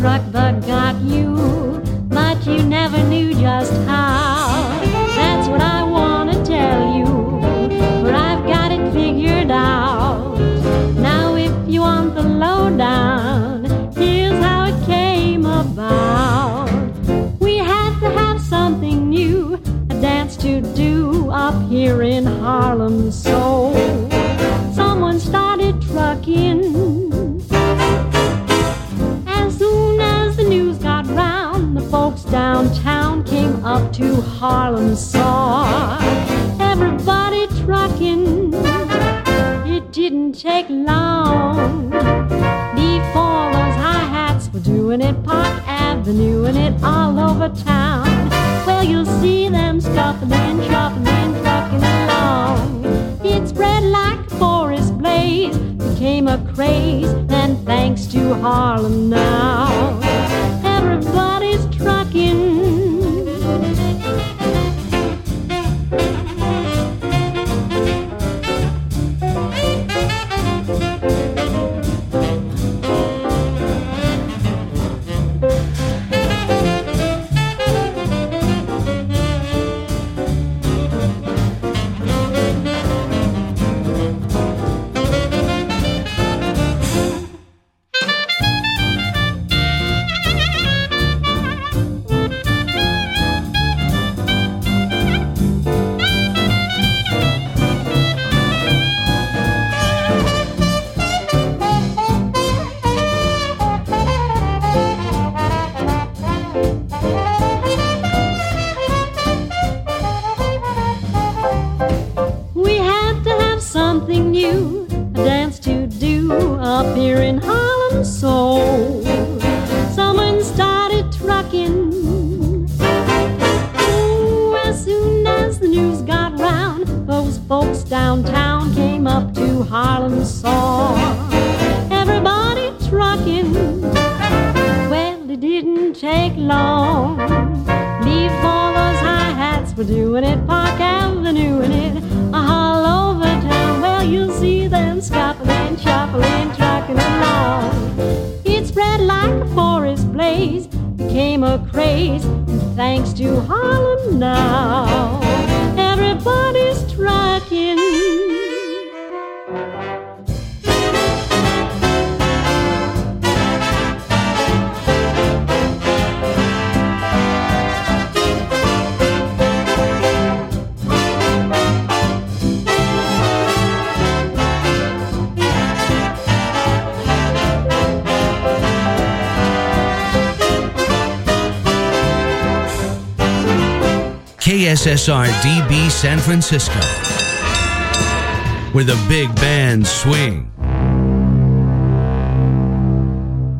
truck bug got you, but you never knew just how. That's what I want to tell you, for I've got it figured out. Now if you want the lowdown, here's how it came about. We had to have something new, a dance to do up here in Harlem, so someone started trucking. As soon as the news got round, the folks downtown came up to Harlem, saw everybody trucking. It didn't take long before those hi-hats were doing it Park Avenue and it all over town. Well, you'll see them scuffling, shuffling, trucking along. It spread like a forest blaze, became a craze, and thanks to Harlem now, everybody's trucking. Something new, a dance to do up here in Harlem, so someone started trucking. Oh, as soon as the news got round, those folks downtown came up to Harlem, saw everybody trucking. Well, it didn't take long before those hi-hats were doing it Park Avenue and it all over town. Well, you'll see them scuffling, shuffling, trucking along. It spread like a forest blaze, became a craze, and thanks to Harlem now, everybody's trucking. KSSR DB San Francisco, where the big bands swing.